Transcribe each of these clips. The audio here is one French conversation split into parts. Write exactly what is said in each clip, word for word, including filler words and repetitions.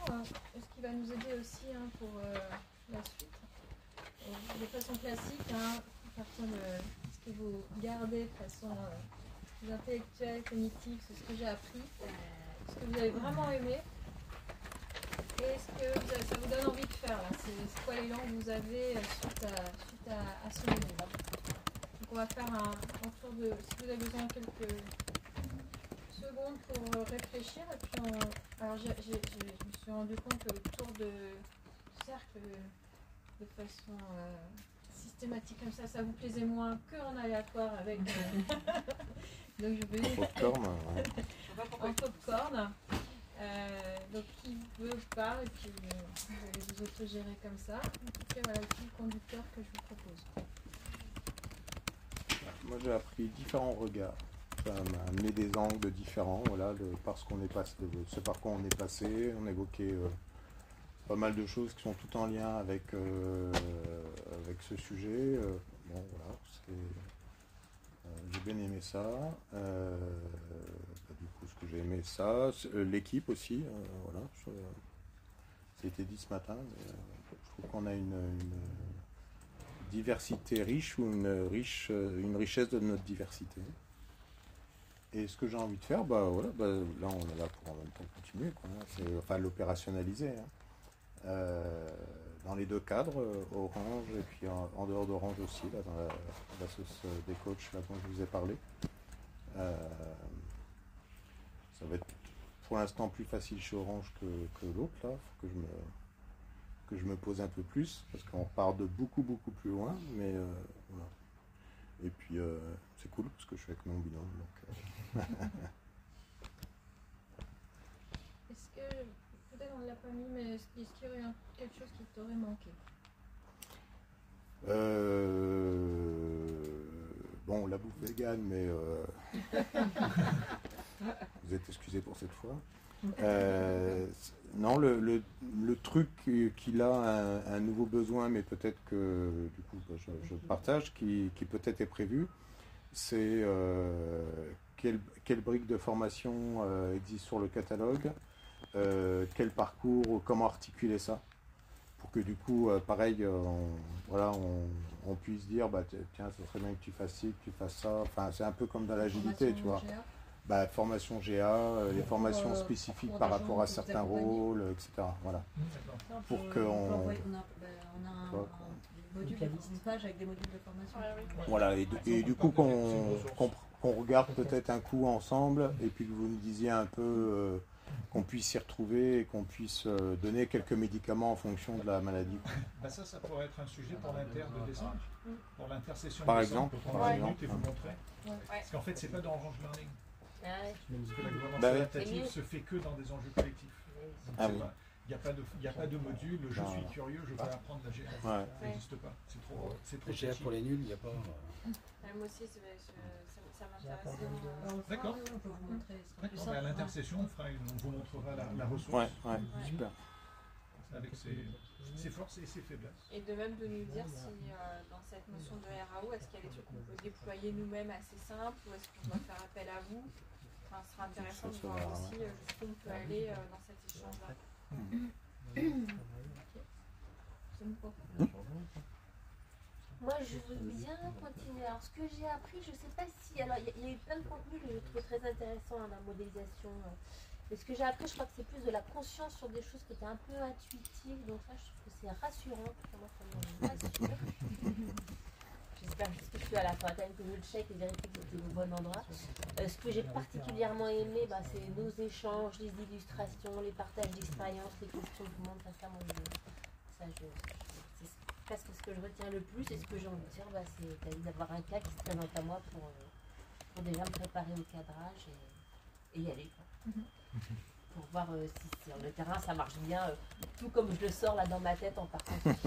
hein, ce qui va nous aider aussi hein, pour euh, la suite. Euh, de façon classique, hein, à partir de ce que vous gardez de façon euh, intellectuelle, cognitive, c'est ce que j'ai appris, ce que vous avez vraiment aimé, et ce que vous avez, ça vous donne envie de faire. C'est quoi l'élan que vous avez suite à, suite à, à ce module. Donc on va faire un, un tour de, si vous avez besoin de quelques secondes pour réfléchir, et puis on, alors j'ai, j'ai, j'ai, je me suis rendu compte que le tour de cercle de façon euh, systématique comme ça, ça vous plaisait moins qu'en aléatoire avec euh... donc je vais popcorn, ouais. en popcorn. Euh, donc qui veut pas, et puis euh, vous allez vous autogérer comme ça. En tout cas voilà le fil conducteur que je vous propose. Moi j'ai appris différents regards. Ça m'a amené des angles différents, voilà, de, parce qu'on est passé, de ce par quoi on est passé. On évoquait euh, pas mal de choses qui sont toutes en lien avec, euh, avec ce sujet. Euh, bon voilà, c'est, euh, j'ai bien aimé ça. Euh, bah, du coup, ce que j'ai aimé ça, euh, l'équipe aussi, euh, voilà. Je, c'était dit ce matin. Mais, euh, je trouve qu'on a une, une diversité riche ou une riche, une richesse de notre diversité. Et ce que j'ai envie de faire, bah voilà, bah, là on est là pour en même temps continuer, quoi, hein, c'est, enfin l'opérationnaliser. Hein. Euh, dans les deux cadres, euh, Orange et puis en, en dehors d'Orange aussi, là, dans la, la sauce des coachs là, dont je vous ai parlé. Euh, ça va être pour l'instant plus facile chez Orange que, que l'autre, là. Faut que je me, que je me pose un peu plus, parce qu'on part de beaucoup beaucoup plus loin, mais euh, voilà. Et puis euh, c'est cool parce que je suis avec mon binôme. Donc, euh... Est-ce que, peut-être on ne l'a pas mis, mais est-ce qu'il y aurait quelque chose qui t'aurait manqué? euh... Bon, la bouffe végane, mais euh... vous êtes excusés pour cette fois. Euh, non, le, le, le truc qu'il a un, un nouveau besoin, mais peut-être que du coup je, je partage, qui, qui peut-être est prévu, c'est euh, quelle, quelle brique de formation euh, existe sur le catalogue, euh, quel parcours, comment articuler ça, pour que du coup, euh, pareil, on, voilà, on, on puisse dire, bah, tiens, ce serait bien que tu fasses ci, que tu fasses ça. Enfin, c'est un peu comme dans l'agilité, tu vois. Bah, formation G A, euh, les formations euh, spécifiques par rapport à certains rôles, et cetera. Voilà. Non, pour pour qu'on... On a, on a un, un module, une page avec des modules de formation. Ouais, oui. Voilà, et, de, et du coup qu'on qu'on qu'on regarde peut-être un coup ensemble, et puis que vous nous disiez un peu, euh, qu'on puisse s'y retrouver, et qu'on puisse euh, donner quelques médicaments en fonction de la maladie. Bah ça, ça pourrait être un sujet pour l'inter de décembre, pour l'intersession par de exemple, décembre, par exemple. Et vous montrer. Ouais. Parce qu'en fait, c'est pas dans Orange Learning. Ah ouais. Parce que la gouvernance bah adaptative oui. se fait que dans des enjeux collectifs. Ah oui. Il n'y a pas de, il y a pas de module, je suis curieux, je veux apprendre la G A. Ouais. Ça n'existe pas. C'est trop, c'est trop. La G A pour les nuls, il n'y a pas. Moi aussi, ça, ça m'intéresse. D'accord. D'accord. À l'intercession, on, fera une, on vous montrera la, la ressource. Ouais, ouais, super. Avec ses, ses forces et ses faiblesses. Et de même de nous dire si euh, dans cette notion de R A O, est-ce qu'il y a des trucs qu'on peut déployer nous-mêmes assez simples, ou est-ce qu'on doit faire appel à vous? Enfin, ce sera intéressant de voir aussi euh, jusqu'où on peut aller euh, dans cet échange-là. Mmh. Okay. Moi, je veux bien continuer. Alors, ce que j'ai appris, je ne sais pas si... Alors, il y, y a eu plein de contenus que je trouve très intéressants dans la modélisation. Mais ce que j'ai appris, je crois que c'est plus de la conscience sur des choses qui étaient un peu intuitives. Donc ça, je trouve que c'est rassurant. Moi, ça me rassure. J'espère juste que je suis à la fin que je le check et vérifie que c'était au bon endroit. Euh, ce que j'ai particulièrement aimé, bah, c'est nos échanges, les illustrations, les partages d'expériences, les questions du monde. Enfin, ça, moi, je, ça, je, c'est presque ce que je retiens le plus. Et ce que j'ai envie de dire, bah, c'est d'avoir un cas qui se présente à moi pour, euh, pour déjà me préparer au cadrage et, et y aller. Quoi. Mm-hmm. Pour voir euh, si sur le terrain ça marche bien, euh, tout comme je le sors là dans ma tête en partant. C'est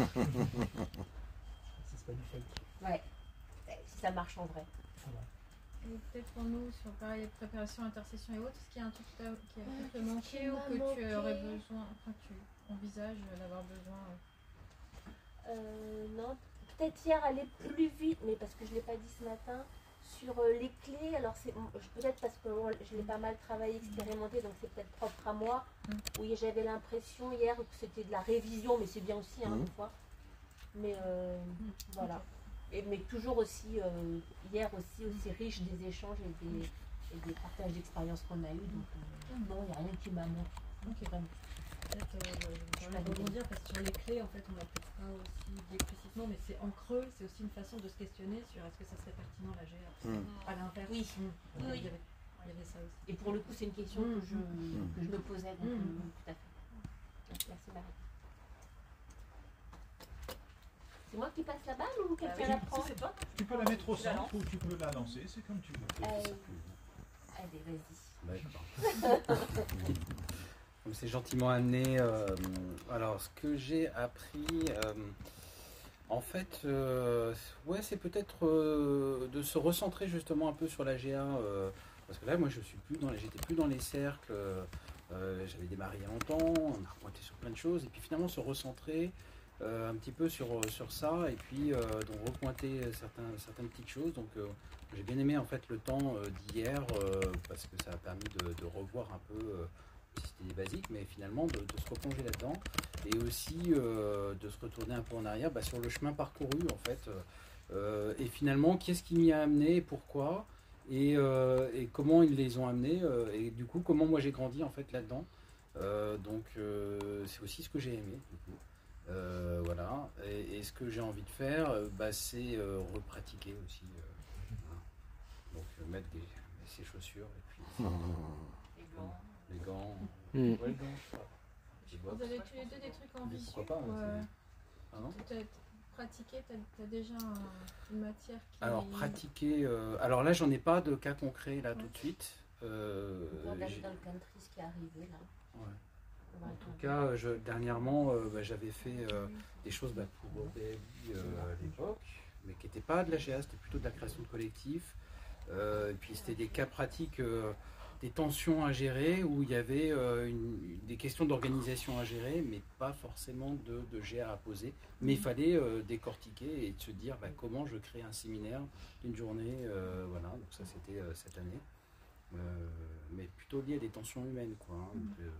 pas du fake. Ouais, si ça marche en vrai. Et peut-être pour nous, sur pareil, préparation, intercession et autres, est-ce qu'il y a un truc qui a peut-être te manqué ou que manqué. Tu aurais besoin, enfin tu envisages d'avoir besoin euh... Euh, non, peut-être hier aller plus vite, mais parce que je ne l'ai pas dit ce matin, Sur euh, les clés, alors c'est peut-être parce que bon, je l'ai pas mal travaillé, expérimenté, donc c'est peut-être propre à moi. Mm. Oui, j'avais l'impression hier que c'était de la révision, mais c'est bien aussi, hein, mm. des fois. Mais euh, mm. voilà. Et, mais toujours aussi, euh, hier aussi, aussi riche des échanges et des, et des partages d'expériences qu'on a eu. Donc euh, mm. non, il n'y a rien qui m'a manqué. Ok, vraiment. Peut-être, euh, je vais rebondir parce que sur les clés, en fait, on l'a peut-être pas aussi dit explicitement, mais c'est en creux, c'est aussi une façon de se questionner sur est-ce que ça serait pertinent la G A. Mm. À l'inverse. Oui. Mm. Oui. Il, y avait, il y avait ça aussi. Et pour le coup, c'est une question mm. que, je, mm. que je me posais. Donc, mm. euh, tout à fait. Merci Marie. C'est moi qui passe la balle ou quelqu'un euh, la prend? C'est toi. Tu peux la mettre au centre ou tu peux la lancer, c'est comme tu veux. Euh, allez, vas-y. D'accord. Comme c'est gentiment amené. Euh, alors, ce que j'ai appris, euh, en fait, euh, ouais, c'est peut-être euh, de se recentrer justement un peu sur la G A. Euh, parce que là, moi, je suis plus dans, les, j'étais plus dans les cercles. Euh, j'avais démarré il y a longtemps, on a repointé sur plein de choses, et puis finalement se recentrer euh, un petit peu sur, sur ça, et puis euh, donc repointer certains, certaines petites choses. Donc, euh, j'ai bien aimé en fait le temps euh, d'hier euh, parce que ça a permis de, de revoir un peu. Euh, C'était des basiques, mais finalement de, de se replonger là-dedans et aussi euh, de se retourner un peu en arrière bah, sur le chemin parcouru en fait. Euh, et finalement, qu'est-ce qui m'y a amené et pourquoi et, euh, et comment ils les ont amenés euh, et du coup, comment moi j'ai grandi en fait là-dedans. Euh, donc, euh, c'est aussi ce que j'ai aimé. Du coup. Euh, voilà. Et, et ce que j'ai envie de faire, bah, c'est euh, repratiquer aussi. Euh, voilà. Donc, euh, mettre des, ses chaussures et puis. Les gants. Les gants. Mmh. Ouais, les gants, vous avez tous les deux des trucs en visio. Pourquoi pas euh, ah non tu as pratiqué, tu as déjà un, une matière qui... Alors, pratiquer... Euh, alors là, j'en ai pas de cas concret là ouais. tout de suite. Euh, dans, dans le country, ce qui est arrivé là. Ouais. En tout cas, je, dernièrement, euh, bah, j'avais fait euh, des choses bah, pour B L I euh, à l'époque, mais qui n'étaient pas de la G A, c'était plutôt de la création de collectifs. Euh, et puis c'était des cas pratiques... Euh, des tensions à gérer où il y avait euh, une, des questions d'organisation à gérer, mais pas forcément de, de G A à poser. Mais il fallait euh, décortiquer et se dire bah, comment je crée un séminaire d'une journée. Euh, voilà, donc ça c'était euh, cette année. Euh, mais plutôt lié à des tensions humaines, quoi. Hein, donc, euh,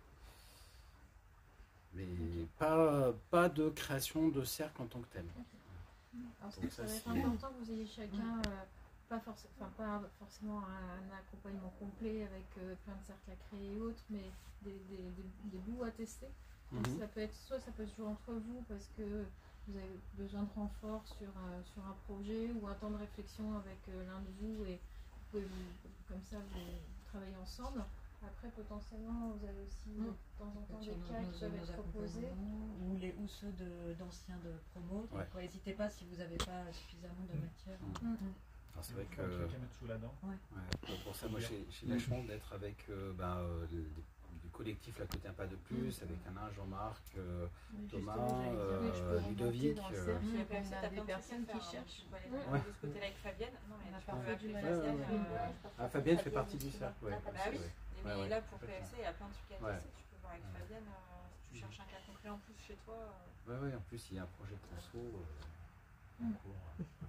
mais pas, pas de création de cercle en tant que tel. Alors, donc, ça, ça va être important que vous ayez chacun. Euh, Pas, forc enfin, pas forcément un, un accompagnement complet avec euh, plein de cercles à créer et autres, mais des, des, des, des bouts à tester. Donc mm-hmm. ça peut être, soit ça peut se jouer entre vous parce que vous avez besoin de renfort sur, euh, sur un projet ou un temps de réflexion avec euh, l'un de vous et vous pouvez vous, comme ça vous travailler ensemble. Après potentiellement vous avez aussi mm. de temps en temps des cas qui peuvent être proposés. Ou, les, ou ceux d'anciens de, de promo. Donc n'hésitez pas si vous n'avez pas suffisamment de matière. Mm. Mm. C'est vrai que euh, sous la dent. Ouais. Ouais, pour ça, moi j'ai la chance d'être avec euh, ben, euh, le, du collectif La Côté un pas de plus, mmh. avec Alain, Jean-Marc, euh, Thomas, euh, Ludovic. Euh, il y a quand même des personnes qui cherchent. Ouais. Ouais. De ce côté-là avec Fabienne. Non, mais elle a parfois du mal à faire. Ah, Fabienne fait partie du cercle. Ouais. Bah oui. Mais ouais, là pour P F C, il y a plein de trucs à tester. Tu peux voir avec Fabienne si tu cherches un cas concret en plus chez toi. Oui, oui, en plus il y a un projet de conso en cours.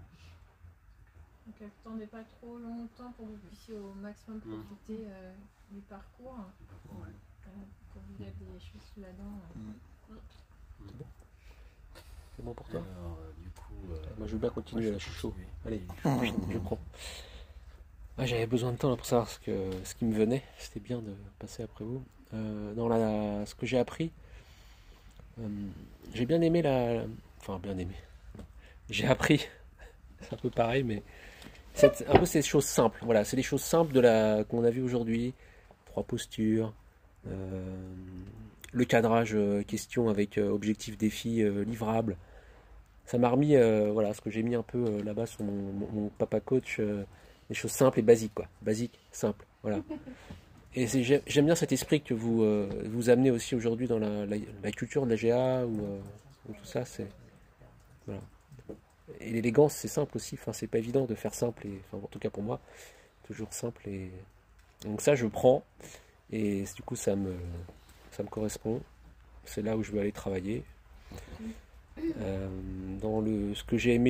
Donc attendez pas trop longtemps pour que vous puissiez au maximum profiter euh, du parcours. Ouais. Euh, quand vous avez des choses sous la dent. Euh. Mmh. C'est bon. C'est bon pour toi. Alors, euh, du coup, euh, moi je veux bien continuer là, je suis chaud. Allez, je prends. Ah, j'avais besoin de temps là, pour savoir ce, que, ce qui me venait. C'était bien de passer après vous. Euh, dans la, ce que j'ai appris, euh, j'ai bien aimé la... Enfin, bien aimé. J'ai appris, c'est un peu pareil, mais c'est un peu ces choses simples. Voilà, c'est les choses simples de la qu'on a vu aujourd'hui. Trois postures, euh, le cadrage euh, question avec euh, objectif, défi, euh, livrable. Ça m'a remis, euh, voilà, ce que j'ai mis un peu euh, là-bas sur mon, mon, mon papa coach, euh, des choses simples et basiques, quoi. Basiques, simples, voilà. Et j'aime bien cet esprit que vous euh, vous amenez aussi aujourd'hui dans la, la, la culture de la G A ou, euh, ou tout ça, c'est voilà. Et l'élégance, c'est simple aussi. Enfin, c'est pas évident de faire simple et, enfin, en tout cas pour moi, toujours simple et donc ça je prends et du coup ça me ça me correspond. C'est là où je veux aller travailler. Euh, dans le ce que j'ai aimé,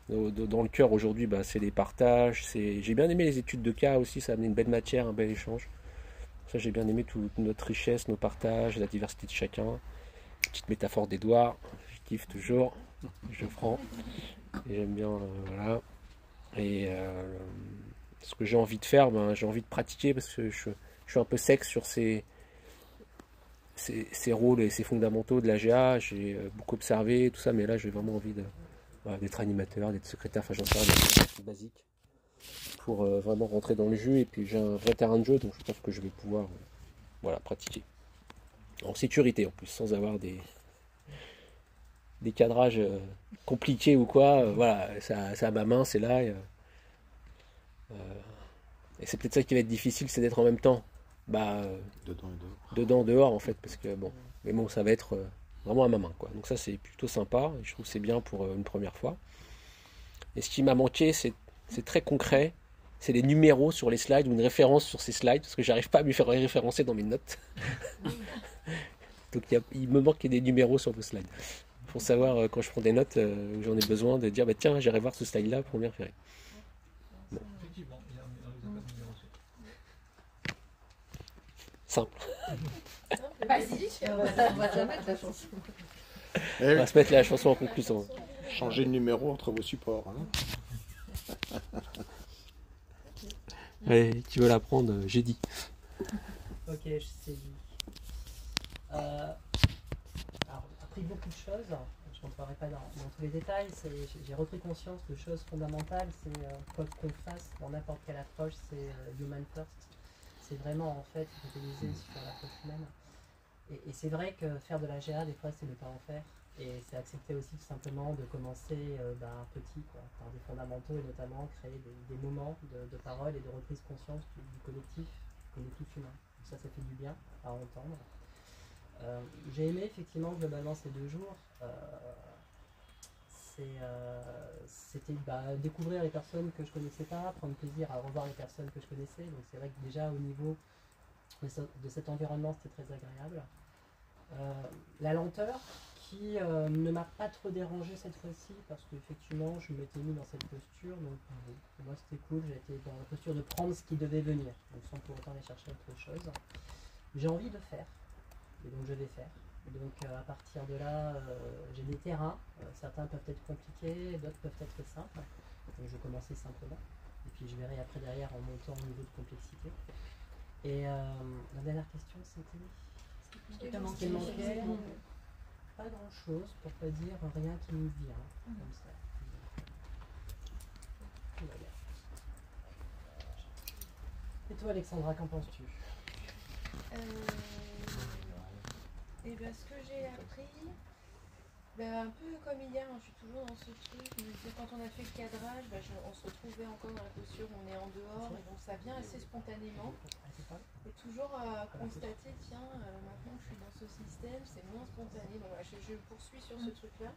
Dans, dans le cœur aujourd'hui, bah, c'est les partages. C'est... J'ai bien aimé les études de cas aussi, ça a amené une belle matière, un bel échange. Ça, j'ai bien aimé toute notre richesse, nos partages, la diversité de chacun. Petite métaphore d'Edouard, je kiffe toujours, je prends. Et j'aime bien, euh, voilà. Et euh, ce que j'ai envie de faire, ben, j'ai envie de pratiquer parce que je, je suis un peu sec sur ces, ces, ces rôles et ces fondamentaux de l'A G A. J'ai beaucoup observé tout ça, mais là j'ai vraiment envie de, voilà, d'être animateur, d'être secrétaire, enfin j'en sais rien, des trucs basiques pour euh, vraiment rentrer dans le jeu. Et puis j'ai un vrai terrain de jeu, donc je pense que je vais pouvoir euh, voilà, pratiquer. En sécurité en plus, sans avoir des, des cadrages euh, compliqués ou quoi. Euh, voilà, ça, ça a ma main, c'est là. Et, euh, et c'est peut-être ça qui va être difficile, c'est d'être en même temps bah, euh, Dedans et dehors. dedans, dehors en fait, parce que bon, mais bon, ça va être euh, vraiment à ma main, quoi. Donc ça, c'est plutôt sympa, et je trouve que c'est bien pour euh, une première fois. Et ce qui m'a manqué, c'est, c'est très concret, c'est les numéros sur les slides ou une référence sur ces slides, parce que j'arrive pas à me faire référencer dans mes notes. Donc il, y a, il me manque des numéros sur vos slides. Pour savoir euh, quand je prends des notes, euh, où j'en ai besoin de dire, bah, tiens, j'irai voir ce slide-là pour m'y référer. Bon. Effectivement, il y a un, il y a un numéro sur. Simple. Basique, on va, on va déjà mettre la chanson. Eh On oui, va se mettre la chanson en conclusion. changez de numéro entre vos supports. Hein. Allez, qui veut la prendre, euh, j'ai dit. Ok, je sais. Euh, alors, j'ai appris beaucoup de choses. Je n'entrerai pas dans, dans tous les détails. C'est, j'ai, j'ai repris conscience de choses fondamentales. C'est euh, quoi qu'on fasse dans n'importe quelle approche, c'est euh, human first. C'est vraiment en fait focaliser sur l'approche humaine. Et, et c'est vrai que faire de la G A, des fois, c'est ne pas en faire. Et c'est accepter aussi tout simplement de commencer euh, ben, petit, quoi, par des fondamentaux et notamment créer des, des moments de, de parole et de reprise conscience du, du collectif, du collectif humain. Donc ça, ça fait du bien à entendre. Euh, j'ai aimé effectivement globalement ces deux jours. Euh, c'est, euh, c'était bah, découvrir les personnes que je connaissais pas, prendre plaisir à revoir les personnes que je connaissais. Donc c'est vrai que déjà au niveau de, ce, de cet environnement, c'était très agréable. Euh, la lenteur qui euh, ne m'a pas trop dérangé cette fois-ci parce qu'effectivement je m'étais mis dans cette posture, donc bon, pour moi c'était cool, j'étais dans la posture de prendre ce qui devait venir, donc sans pour autant aller chercher autre chose. J'ai envie de faire, et donc je vais faire. Donc euh, à partir de là, euh, j'ai des terrains, euh, certains peuvent être compliqués, d'autres peuvent être simples, donc je vais commencer simplement, et puis je verrai après derrière en montant au niveau de complexité. Et euh, la dernière question c'était... Ce qui manquait, pas grand chose, pour pas dire rien qui nous vient, mmh. Comme ça. Voilà. Et toi Alexandra, qu'en penses-tu? euh, Et bien ce que j'ai appris, ben, un peu comme hier, hein, je suis toujours dans ce truc, je me disais, quand on a fait le cadrage, ben, je, on se retrouvait encore dans la posture, on est en dehors, et donc ça vient assez spontanément. Et toujours à constater, tiens, euh, maintenant que je suis dans ce système, c'est moins spontané. Donc voilà, je, je poursuis sur ce truc-là.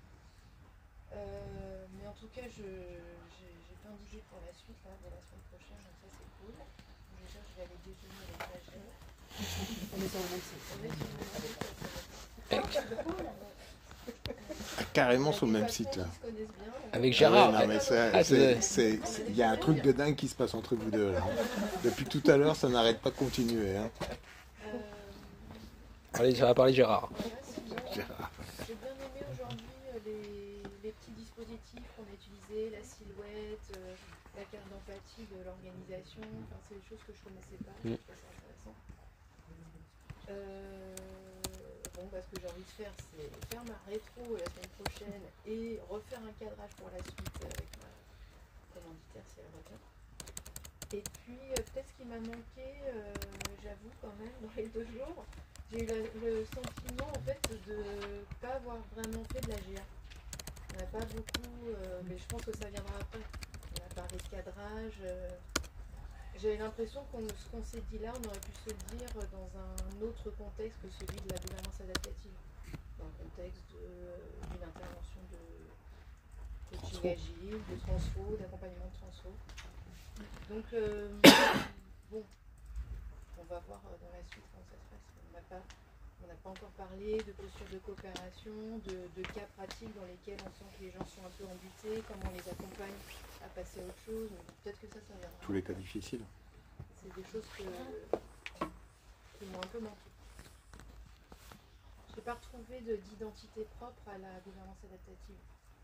Euh, mais en tout cas, je, j'ai, j'ai plein d'idées pour la suite, là, de la semaine prochaine, donc ça c'est cool. Déjà, je vais aller déjeuner avec la G. On est sur le même site. On est sur le même site. Ah, carrément sur le même site là. Avec Gérard. Ah ouais, non, mais c'est, Ah, c'est, c'est, c'est, il y a un truc de dingue qui se passe entre vous deux là. Depuis tout à l'heure, ça n'arrête pas de continuer. Hein. Euh, Allez, ça va parler Gérard. voilà, sinon, Gérard. j'ai bien aimé aujourd'hui euh, les, les petits dispositifs qu'on a utilisés, la silhouette, euh, la carte d'empathie de l'organisation. Enfin, c'est des choses que je ne connaissais pas. Je trouve ça intéressant. Euh, bon, bah, ce que j'ai envie de faire, c'est faire ma rétro la semaine prochaine et refaire un cadrage pour la suite avec ma commanditaire si elle revient. Et puis, euh, peut-être ce qui m'a manqué, euh, j'avoue quand même, dans les deux jours, j'ai eu la, le sentiment en fait de ne pas avoir vraiment fait de la G A. On n'a pas beaucoup, euh, mais je pense que ça viendra après. On a parlé de cadrage. Euh, J'avais l'impression qu'on ce qu'on s'est dit là, on aurait pu se le dire dans un autre contexte que celui de la gouvernance adaptative. Dans le contexte de, d'une intervention de coaching agile, de transfo, d'accompagnement de transfo. Donc, euh, bon, on va voir dans la suite comment ça se passe. On n'a pas on n'a pas encore parlé de posture de coopération, de, de cas pratiques dans lesquels on sent que les gens sont un peu embutés, comment on les accompagne à passer à autre chose. Peut-être que ça, ça viendra. Tous les cas difficiles. C'est des choses que, qui m'ont un peu manqué. Je n'ai pas retrouvé de- d'identité propre à la gouvernance adaptative.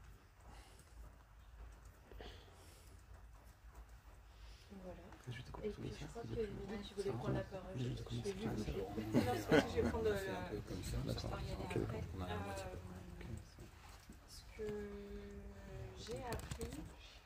Voilà. Et puis je crois que Lina, tu voulais prendre la parole. Je je t'ai vu bouger. Non, c'est parce que je vais prendre le- C'est un peu comme ça, le- d'accord. l'histoire y aller Ok, après. on a la moitié. Euh, Ce que j'ai appris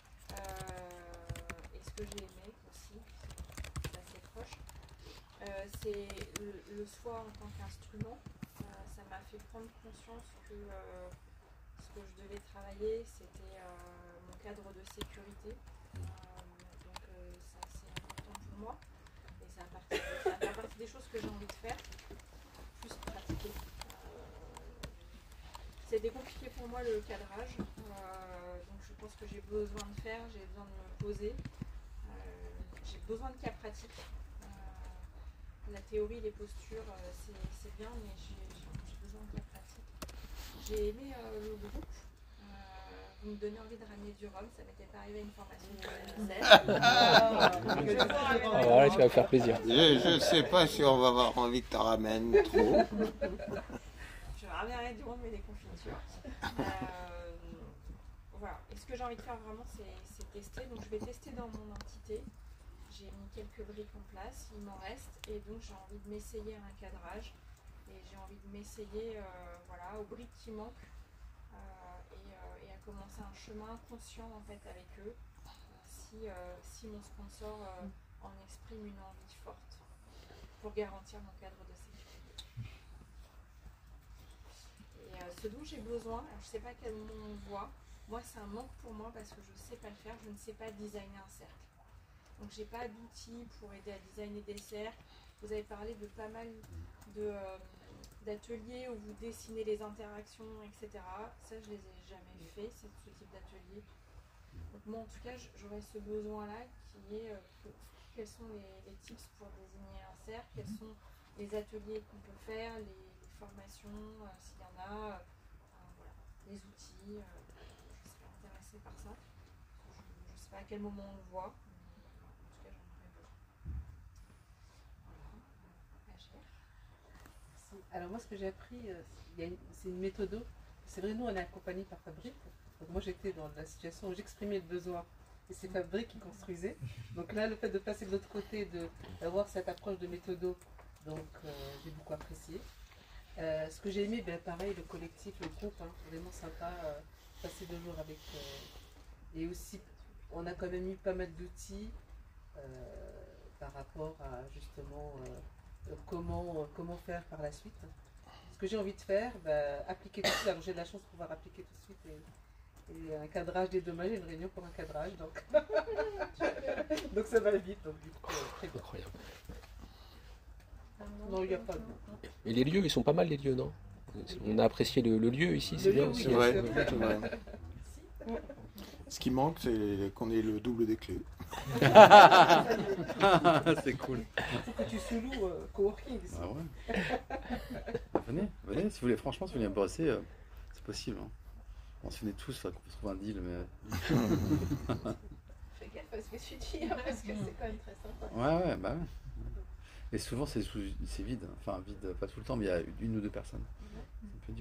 euh, et ce que j'ai aimé aussi, c'est assez proche, euh, c'est le, le soir en tant qu'instrument. Euh, ça m'a fait prendre conscience que euh, ce que je devais travailler, c'était euh, mon cadre de sécurité. Euh, donc euh, ça, c'est important pour moi. Et c'est un partie, ça fait partie des choses que j'ai envie de faire, plus pratiquer. Euh, C'était compliqué pour moi le cadrage, euh, donc je pense que j'ai besoin de faire, j'ai besoin de me poser, euh, j'ai besoin de cas pratiques. Euh, la théorie, les postures, euh, c'est c'est bien, mais j'ai j'ai besoin de cas pratiques. J'ai aimé euh, le groupe. Euh, vous me donnez envie de ramener du rhum, ça m'était pas arrivé à une formation de Ah, voilà, tu vas me faire plaisir. Je ne sais pas si on va avoir envie que tu ramènes trop. Je ramènerai du rhum et des confitures. Euh, voilà. Et ce que j'ai envie de faire vraiment, c'est tester. Donc je vais tester dans mon entité. J'ai mis quelques briques en place, il m'en reste. Et donc j'ai envie de m'essayer à un cadrage. Et j'ai envie de m'essayer euh, voilà, aux briques qui manquent. Euh, et, euh, et à commencer un chemin conscient en fait avec eux. Euh, si, euh, si mon sponsor euh, en exprime une envie forte pour garantir mon cadre de sécurité. Et euh, ce dont j'ai besoin, alors je ne sais pas quel moment on le voit, moi c'est un manque pour moi parce que je ne sais pas le faire, je ne sais pas designer un cercle. Donc j'ai pas d'outils pour aider à designer des cercles. Vous avez parlé de pas mal de, euh, d'ateliers où vous dessinez les interactions, et cetera. Ça je les ai jamais fait, ce type d'atelier. Donc moi en tout cas j'aurais ce besoin-là qui est euh, que- quels sont les, les tips pour désigner un cercle, quels sont les ateliers qu'on peut faire, les, les formations, euh, s'il y en a, euh, euh, voilà, les outils. Euh, je serais intéressée par ça. Je ne sais pas à quel moment on le voit, mais en tout cas j'en aurais besoin. Voilà. Agir. Merci. Alors moi ce que j'ai appris, euh, il y a une- c'est une méthode. C'est vrai, nous on est accompagnés par Fabrique. Donc moi j'étais dans la situation où j'exprimais le besoin et c'est Fabrique qui construisait. Donc là le fait de passer de l'autre côté, de- d'avoir cette approche de méthodo, donc euh, j'ai beaucoup apprécié. Euh, ce que j'ai aimé, ben, pareil, le collectif, le groupe, hein, vraiment sympa, euh, passer deux jours avec. euh, et aussi, on a quand même eu pas mal d'outils euh, par rapport à justement euh, comment, euh, comment faire par la suite. Ce que j'ai envie de faire, ben, appliquer tout de suite. Alors j'ai de la chance de pouvoir appliquer tout de suite. Et, et un cadrage dédommagé, une réunion pour un cadrage. Donc, donc ça va vite. Donc, du coup, euh, très bien. Incroyable. Non, il n'y a pas de. Et les lieux, ils sont pas mal les lieux, non? On a apprécié le, le lieu ici, c'est Le bien lieu, aussi. oui, Ouais, bien sûr. c'est vrai. Ce qui manque, c'est qu'on ait le double des clés. C'est cool. Il faut que tu sous-loues euh, coworking ici. Ah ouais. Venez, venez, si vous voulez, franchement, si vous voulez bosser, euh, c'est possible. Hein. On se venait tous, il faudrait qu'on se trouve un deal, mais. Fais gaffe à ce que tu dis, hein, parce que c'est quand même très sympa. Ouais, ouais, bah ouais. Et souvent, c'est sous- c'est vide. Enfin, vide, pas tout le temps, mais il y a une ou deux personnes. C'est un peu dur.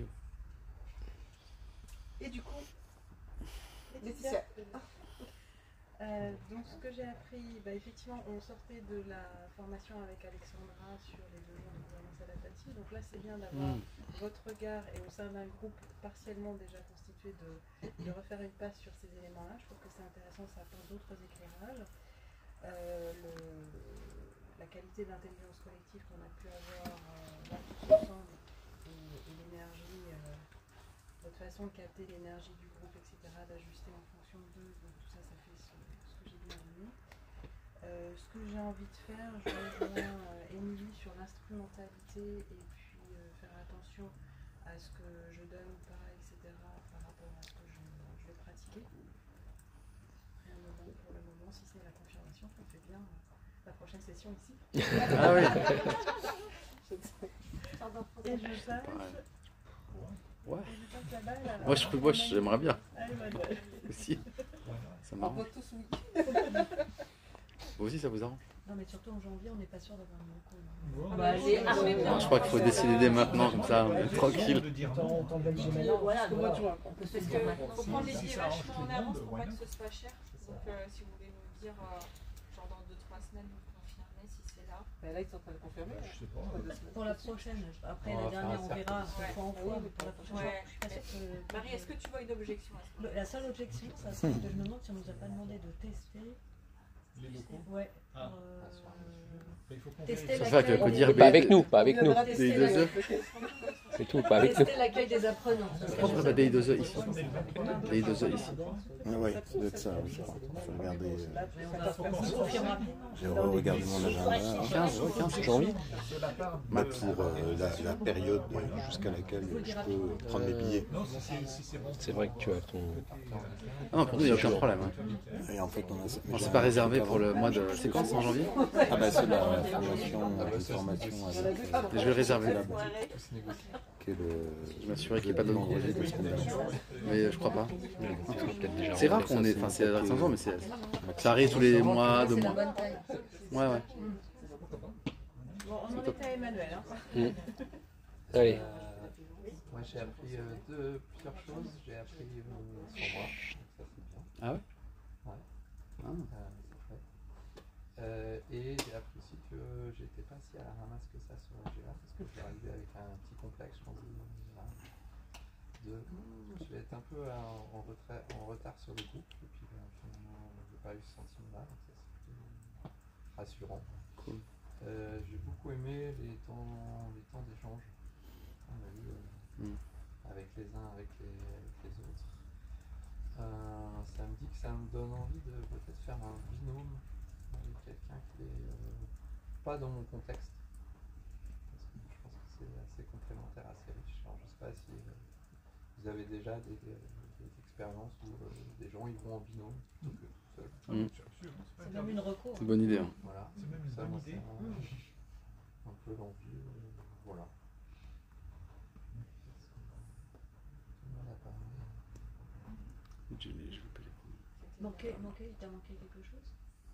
Et du coup, Laetitia. Euh, donc ce que j'ai appris, bah, effectivement on sortait de la formation avec Alexandra sur les deux jours de gouvernance adaptative, donc là c'est bien d'avoir Mm. votre regard et au sein d'un groupe partiellement déjà constitué de, de refaire une passe sur ces éléments-là. Je trouve que c'est intéressant, ça apporte d'autres éclairages. Euh, le- la qualité d'intelligence collective qu'on a pu avoir euh, là tous ensemble et, et l'énergie, euh, votre façon de capter l'énergie du groupe, et cetera, d'ajuster en fonction d'eux, donc tout ça, ça fait ce, ce que j'ai bien aimé. Euh, ce que j'ai envie de faire, je rejoins euh, Émilie sur l'instrumentalité et puis euh, faire attention à ce que je donne ou pas, et cetera, par rapport à ce que je, je vais pratiquer. Rien de bon pour le moment, si c'est la confirmation, ça me fait bien euh, la prochaine session ici. Ah oui. Je ne sais- Et je change. Ouais. Et je passe là-bas, là. Moi, je, moi, j'aimerais bien. Allez, Manuel. Aussi. Ça On m'arrange. vote tous oui. Vous aussi, ça vous arrange? Non, mais surtout en janvier, on n'est pas sûr d'avoir un Bon, bah, allez, armez Non, je crois qu'il faut décider dès maintenant, comme ça, on est tranquille. Ton, ton bel Gmail, Voilà, Jusqu'au mois de juin, quoi. on peut se Parce dire que maintenant. faut prendre les Si billets ça arrange vachement tout en le avance monde, pour why pas que not? ce soit cher. Donc euh, si vous voulez nous dire, euh, genre dans deux trois semaines, vous confirmez si c'est là. Ben là, ils sont en train de confirmer. Je sais pas. Dans deux semaines. Pour la prochaine, après On la va dernière, on faire un verra cercle. de fois en fois, mais pour la prochaine, Ouais. je suis pas sûre que- Marie, est-ce que tu vois une objection à ce Le- moment-là? La seule objection, ça serait que je me demande si on nous a pas demandé de tester. Les locaux. Ouais. Ah. pour, euh, Mais il faut qu'on Tester vérifie. C'est ça que l'accueil peut des- dire Oui, pas avec nous, pas avec nous. viendra tester Des la- deux œufs. C'est tout, pas avec nous. Tester l'accueil des apprenants. ça serait Pourquoi on bien. n'a pas des deux œufs ici? On est le vingt-trois. Des deux œufs ici. Ah oui, ça doit être ça. Oui. Faut regarder. euh, Mais on va- on confirme rapidement. J'ai regardé mon agenda. quinze, ouais, quinze. Janvier. De la part de- Bah, pour euh, la, la période jusqu'à laquelle je peux prendre mes billets. Non, si c'est si c'est bon. C'est vrai que tu as ton. Ah non, pour nous, il n'y a aucun problème. hein. Et en fait, on a. On s'est pas réservé pour le mois de séquence en janvier. Ah bah c'est la formation, la formation avec. euh, Je vais le réserver. là-bas, qui est le. Je m'assurer qu'il n'y ait pas de vendredi de la semaine dernière. Mais je crois pas. Peut-être déjà C'est rare rentré, qu'on ça, ait. c'est Enfin, un c'est peu la plus- cinq ans, mais c'est- ça arrive tous les mois, deux C'est la mois. bonne taille. Ouais, ouais. Bon, on en était à Emmanuel. Hein. Allez. Euh, moi j'ai appris euh, deux, plusieurs choses. J'ai appris euh, sur moi, donc ça c'est bien. Ah ouais? Ouais. Ah. Euh, c'est chouette. Euh, et j'ai appris aussi que j'étais pas si à la ramasse que ça sur la G A, parce que je suis arrivé avec un petit complexe, je pense, de, de- je vais être un peu en, en retrait, en retard sur le groupe, et puis ben, finalement j'ai pas eu ce sentiment-là, donc ça c'est plutôt rassurant. Cool. Euh, j'ai beaucoup aimé les temps, les temps d'échange qu'on a eu euh, Mm. avec les uns, avec les, avec les autres. Euh, ça me dit que ça me donne envie de peut-être faire un binôme avec quelqu'un qui est euh, pas dans mon contexte. Parce que je pense que c'est assez complémentaire, assez riche. Alors, je ne sais pas si euh, vous avez déjà des, des, des expériences où euh, des gens ils vont en binôme plutôt que tout seul. Ah, Mm. c'est sûr, c'est pas C'est interdit. même une recours. C'est une bonne idée. hein. Voilà. C'est même une Ça, bonne moi, idée. c'est un, un peu l'envie. euh, voilà. Tout le monde a parlé. Je vais- je vais pas les prendre. Manqué, manqué, il t'a manqué quelque chose?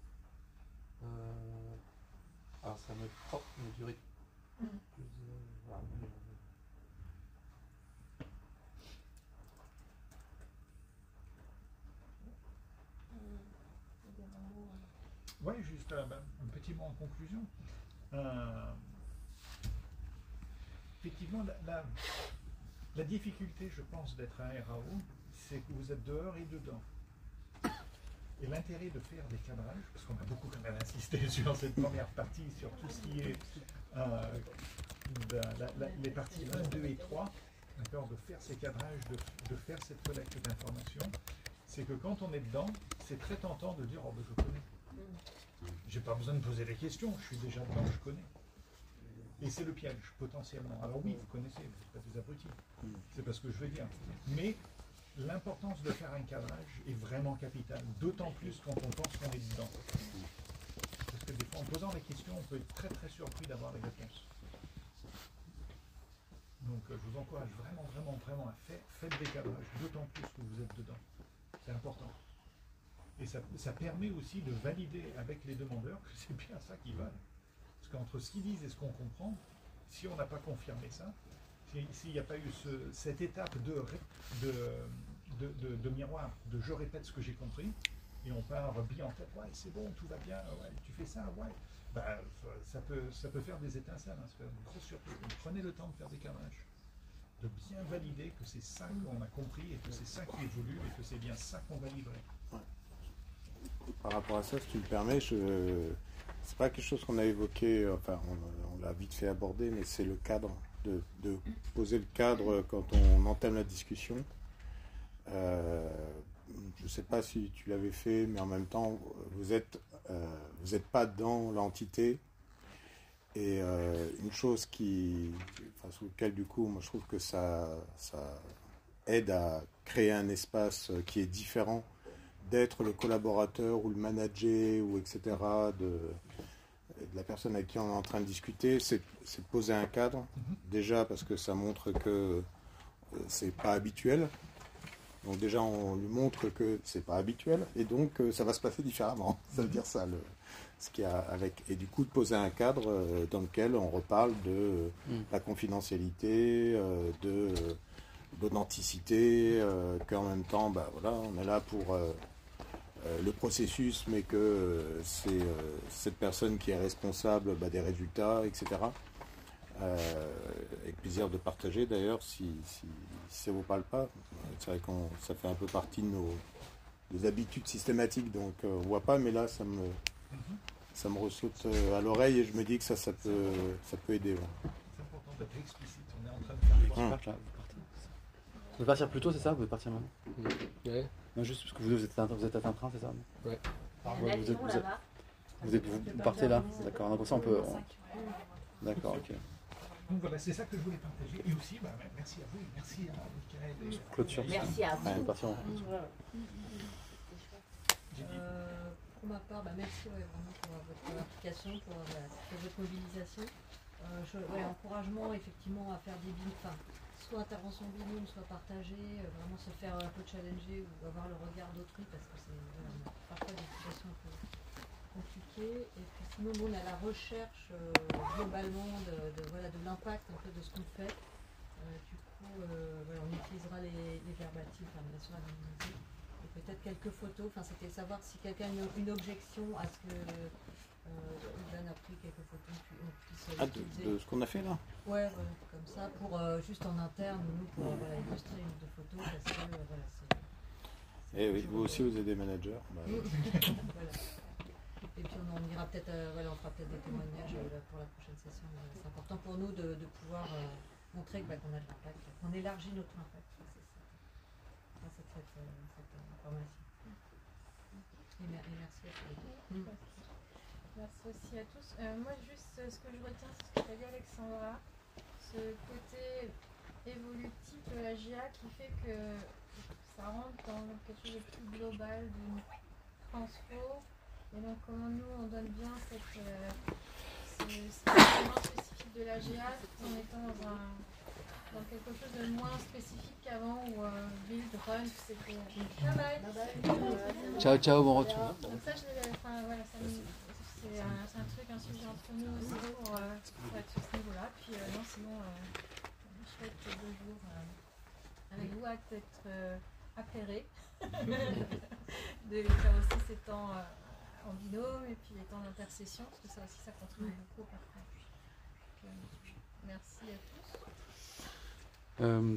Euh, alors ça me porte une durée plus. Euh, voilà, mais, Oui, juste un, un petit mot en conclusion. Euh, effectivement, la, la, la difficulté, je pense, d'être un R A O, c'est que vous êtes dehors et dedans. Et l'intérêt de faire des cadrages, parce qu'on a beaucoup quand même insisté sur cette première partie, sur tout ce qui est euh, de la- la- les parties un, deux et trois, d'accord, de faire ces cadrages, de, de faire cette collecte d'informations, c'est que quand on est dedans, c'est très tentant de dire « Oh, ben, je connais ». J'ai pas besoin de poser des questions, je suis déjà dedans, je connais. Et c'est le piège, potentiellement. Alors oui, vous connaissez, vous n'êtes pas des abrutis. C'est pas ce que je veux dire. Mais l'importance de faire un cadrage est vraiment capitale, d'autant plus quand on pense qu'on est dedans. Parce que des fois, en posant des questions, on peut être très très surpris d'avoir les réponses. Donc euh, je vous encourage vraiment, vraiment, vraiment à faire, faites des cadrages, d'autant plus que vous êtes dedans. C'est important. Et ça, ça permet aussi de valider avec les demandeurs que c'est bien ça qu'ils veulent. Parce qu'entre ce qu'ils disent et ce qu'on comprend, si on n'a pas confirmé ça, si- s'il n'y a pas eu ce, cette étape de, ré- de, de, de- de miroir, de je répète ce que j'ai compris, et on part bien en tête, ouais, c'est bon, tout va bien, ouais, tu fais ça, ouais, bah, ça, peut, ça peut faire des étincelles, hein, ça peut faire une grosse surprise. Donc, prenez le temps de faire des cadrages, de bien valider que c'est ça qu'on a compris, et que c'est ça qui évolue, et que c'est bien ça qu'on va livrer. Par rapport à ça, si tu me permets, je... c'est pas quelque chose qu'on a évoqué, enfin on, on l'a vite fait aborder, mais c'est le cadre, de, de poser le cadre quand on entame la discussion. Euh, je ne sais pas si tu l'avais fait, mais en même temps, vous êtes, euh, vous n'êtes pas dans l'entité. Et euh, une chose qui, enfin, sous lequel du coup, moi je trouve que ça, ça aide à créer un espace qui est différent d'être le collaborateur ou le manager ou et cetera de, de la personne avec qui on est en train de discuter, c'est c'est de poser un cadre. Mhm. Déjà parce que ça montre que euh, c'est pas habituel. Donc déjà on lui montre que c'est pas habituel et donc euh, ça va se passer différemment. Ça veut dire ça, le, ce qu'il y a avec. Et du coup de poser un cadre euh, dans lequel on reparle de euh, Mm. la confidentialité, euh, de euh, l'authenticité, euh, qu'en même temps, bah voilà, on est là pour euh, euh, le processus, mais que euh, c'est euh, cette personne qui est responsable bah, des résultats, et cetera. Euh, avec plaisir de partager d'ailleurs si, si, si ça vous parle pas. C'est vrai qu'on ça fait un peu partie de nos des habitudes systématiques, donc euh, on voit pas, mais là ça me ça me ressaute euh, à l'oreille et je me dis que ça ça peut ça peut aider. Ouais. C'est important d'être explicite. On est en train de faire des Qui part, là, vous partez. Vous pouvez partir plus tôt, c'est ça? Vous pouvez partir maintenant? Ouais. Non, juste parce que vous, vous êtes, vous êtes à un train, c'est ça? Ouais. Il y a un Ouais, vous êtes- avion vous êtes- là-bas. Vous, êtes, vous, vous partez là? D'accord, donc comme ça on peut... on- D'accord, ok. Donc voilà, c'est ça que je voulais partager. Et aussi, bah, merci à vous, et merci à Michael. Et Clôture. Merci à vous. Ouais, on est parti en- J'ai dit, Euh, pour ma part, bah, merci ouais, vraiment pour euh, votre implication, pour, euh, voilà, pour votre mobilisation. Euh, je, ouais, encouragement effectivement à faire des binômes, enfin, soit intervention binôme, soit partagée, euh, vraiment se faire un peu challenger ou avoir le regard d'autrui parce que c'est voilà, on a parfois des situations un peu compliquées. Et puis sinon, bon, on a la recherche euh, globalement de, de, voilà, de l'impact un peu de ce qu'on fait. Euh, du coup, euh, voilà, on utilisera les, les verbatives, enfin, bien sûr anonymisés. Et peut-être quelques photos, enfin c'était savoir si quelqu'un a une, une objection à ce que euh, Ivan a pris quelques photos, puis on puisse euh, Ah, de, l'utiliser. de ce qu'on a fait là. Ouais, voilà, comme ça, pour euh, juste en interne, nous, pour euh, voilà, illustrer une ou deux photos, parce que euh, voilà, c'est. Eh oui, vous aussi vous êtes des managers. Bah, oui. Voilà. Et puis on en ira peut-être, euh, voilà, on fera peut-être des témoignages euh, pour la prochaine session. Voilà, c'est important pour nous de, de pouvoir euh, montrer que, bah, qu'on a de l'impact, qu'on élargit notre impact. Ça, c'est ça. Grâce à cette, euh, cette euh, information. Et, mer- et merci à tous les deux. Merci aussi à tous. Euh, moi, juste euh, ce que je retiens, c'est ce que tu as dit, Alexandra, ce côté évolutif de la G I A qui fait que ça rentre dans quelque chose de plus global, d'une transfo. Et donc, comment nous, on donne bien cette, euh, ce, cet élément spécifique de la G I A tout en étant dans, un, dans quelque chose de moins spécifique qu'avant où euh, build, run, c'était. Bye bye! Ciao, ciao, bon retour. Donc ça, je l'ai- enfin, voilà, ça me- c'est un, c'est un truc, un sujet entre nous aussi pour, euh, pour être sur ce niveau-là. Puis euh, non, sinon, euh, chouette deux jours euh, avec vous, hâte d'être euh, appairé, de faire aussi ces temps euh, en binôme et puis les temps d'intercession, parce que ça aussi, ça contribue beaucoup parfois. Donc, euh, merci à tous. Euh,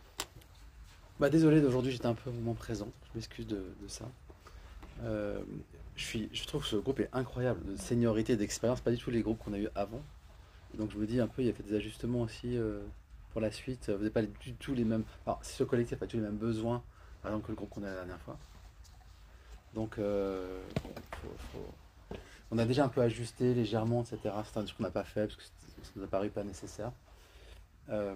bah, désolé d'aujourd'hui, j'étais un peu au moment présent. Je m'excuse de, de ça. Euh, je, suis, je trouve que ce groupe est incroyable, de seniorité, d'expérience, pas du tout les groupes qu'on a eu avant. Donc je me dis un peu, il y a fait des ajustements aussi euh, pour la suite. Vous n'avez pas du tout les mêmes. Alors, ce collectif n'a pas du tout les mêmes besoins, par exemple, que le groupe qu'on a la dernière fois. Donc, euh, bon, faut, faut... on a déjà un peu ajusté légèrement, et cetera. C'est un truc qu'on n'a pas fait parce que ça nous a paru pas nécessaire. Euh,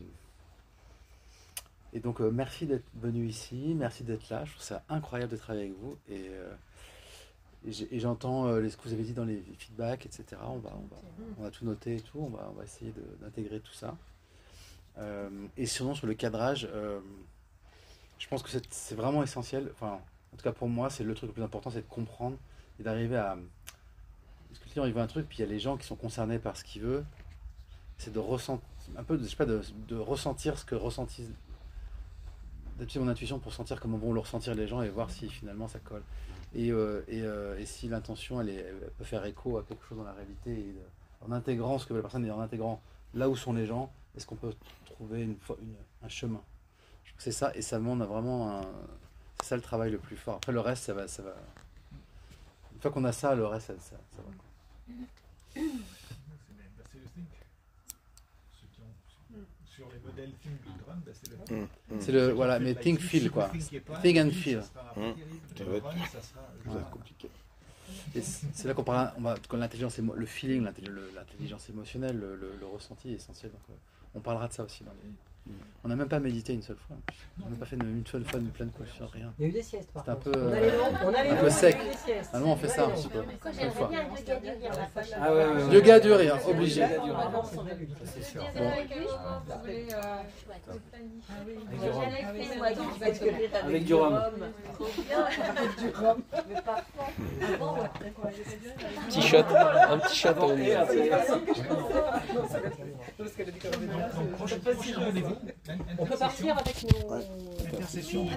Et donc, euh, merci d'être venu ici, merci d'être là. Je trouve ça incroyable de travailler avec vous. Et, euh, et j'ai- et j'entends euh, les- ce que vous avez dit dans les feedbacks, et cetera. On, va, on, va, on a tout noté et tout. On va, on va essayer de- d'intégrer tout ça. Euh, et sinon, sur le cadrage, euh, je pense que c'est c'est vraiment essentiel. Enfin, en tout cas, pour moi, c'est le truc le plus important, c'est de comprendre et d'arriver à. Parce que le client, il veut un truc, puis il y a les gens qui sont concernés par ce qu'il veut. C'est de ressentir, un peu, de, je sais pas, de, de ressentir ce que ressentissent. D'appuyer mon intuition pour sentir comment vont le ressentir les gens et voir si finalement ça colle. Et, euh, et, euh, et si l'intention elle, est- elle peut faire écho à quelque chose dans la réalité, et de- en intégrant ce que veut la personne et en intégrant là où sont les gens, est-ce qu'on peut trouver une, fo- une- un chemin? Je trouve que c'est ça, et ça demande vraiment un. C'est ça le travail le plus fort. Après le reste, ça va. Ça va... Une fois qu'on a ça, le reste, ça, ça, ça va. C'est bien, bah, c'est le think. Ceux qui ont sur les modèles think, build, run, bah, c'est le think. Mm, mm. C'est le. Ceux qui Voilà, ont fait mais de think, l'I T, feel, si quoi. le think est pas, Think and le feel. ça sera pas Mm. terrible. Ça Le va être- run, ça sera Ça va juste être compliqué. Et c- c'est là qu'on parle, on va, quand l'intelligence, émo- le feeling, l'intelli- le- l'intelligence émotionnelle, le, le- le ressenti est essentiel. Donc, euh, on parlera de ça aussi dans les, On n'a même pas médité une seule fois. On n'a pas fait une, une seule fois une pleine conscience, rien. Il y a eu des siestes par C'était un contre. peu, On allait euh, long, on allait un long, peu on sec. a eu des siestes. Ah non, on fait ça un Ouais, petit peu. Moi, Une j'aimerais fois. bien un yoga du rire, là. Ah ouais, ouais, ouais. Yoga du rire, obligé. Yoga du rire. Ah non, c'est prévu. C'est sûr. Vous Bon. à quel moment vous voulez euh, Chouette. vous planifier Ah oui. Avec du rhum. J'allais Ah oui, faire, c'est moi, bon, donc, parce que rire Avec du rhum. trop bien. Avec du rhum. Mais parfois. Avant, ouais, d'accord, il y avait bien, il y avait Petit shot, un petit shot. Avant euh, et après. Donc, prochain, prochain rendez-vous. On peut partir avec nos. Intercession.